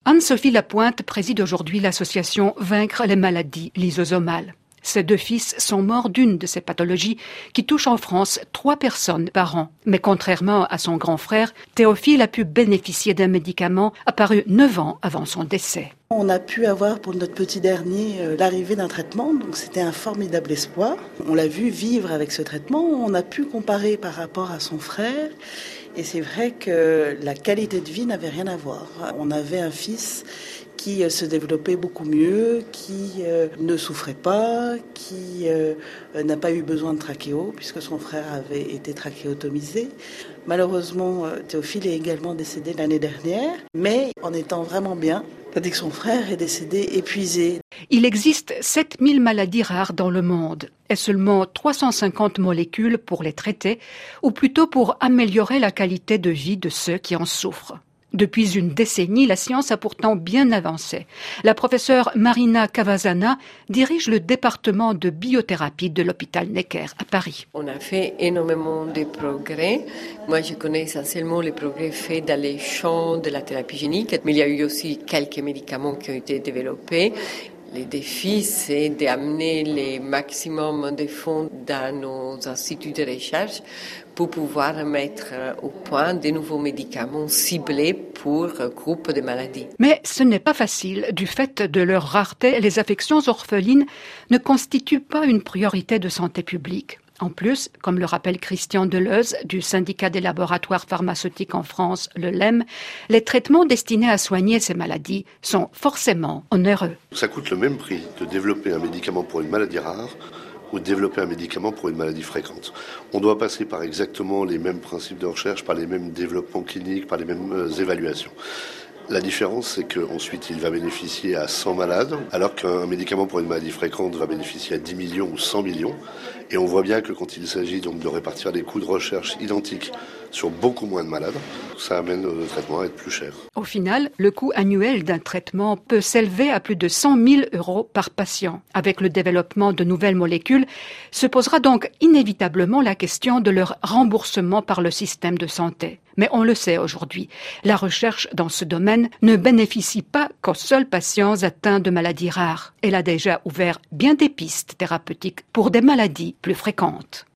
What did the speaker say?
Anne-Sophie Lapointe préside aujourd'hui l'association Vaincre les maladies lysosomales. Ses 2 fils sont morts d'une de ces pathologies qui touchent en France 3 personnes par an. Mais contrairement à son grand frère, Théophile a pu bénéficier d'un médicament apparu 9 ans avant son décès. On a pu avoir pour notre petit dernier l'arrivée d'un traitement, donc c'était un formidable espoir. On l'a vu vivre avec ce traitement, on a pu comparer par rapport à son frère et c'est vrai que la qualité de vie n'avait rien à voir. On avait un fils qui se développait beaucoup mieux, qui ne souffrait pas, qui n'a pas eu besoin de trachéo puisque son frère avait été trachéotomisé. Malheureusement, Théophile est également décédé l'année dernière, mais en étant vraiment bien, tandis que son frère est décédé épuisé. Il existe 7000 maladies rares dans le monde et seulement 350 molécules pour les traiter, ou plutôt pour améliorer la qualité de vie de ceux qui en souffrent. Depuis une décennie, la science a pourtant bien avancé. La professeure Marina Cavazana dirige le département de biothérapie de l'hôpital Necker à Paris. On a fait énormément de progrès. Moi, je connais essentiellement les progrès faits dans les champs de la thérapie génique, mais il y a eu aussi quelques médicaments qui ont été développés. Le défi, c'est d'amener le maximum de fonds dans nos instituts de recherche pour pouvoir mettre au point de nouveaux médicaments ciblés pour groupes de maladies. Mais ce n'est pas facile. Du fait de leur rareté, les affections orphelines ne constituent pas une priorité de santé publique. En plus, comme le rappelle Christian Deleuze du syndicat des laboratoires pharmaceutiques en France, le LEM, les traitements destinés à soigner ces maladies sont forcément onéreux. Ça coûte le même prix de développer un médicament pour une maladie rare ou de développer un médicament pour une maladie fréquente. On doit passer par exactement les mêmes principes de recherche, par les mêmes développements cliniques, par les mêmes évaluations. La différence, c'est qu'ensuite, il va bénéficier à 100 malades, alors qu'un médicament pour une maladie fréquente va bénéficier à 10 millions ou 100 millions. Et on voit bien que quand il s'agit donc de répartir des coûts de recherche identiques sur beaucoup moins de malades, ça amène le traitement à être plus cher. Au final, le coût annuel d'un traitement peut s'élever à plus de 100 000 € par patient. Avec le développement de nouvelles molécules, se posera donc inévitablement la question de leur remboursement par le système de santé. Mais on le sait aujourd'hui, la recherche dans ce domaine ne bénéficie pas qu'aux seuls patients atteints de maladies rares. Elle a déjà ouvert bien des pistes thérapeutiques pour des maladies plus fréquentes.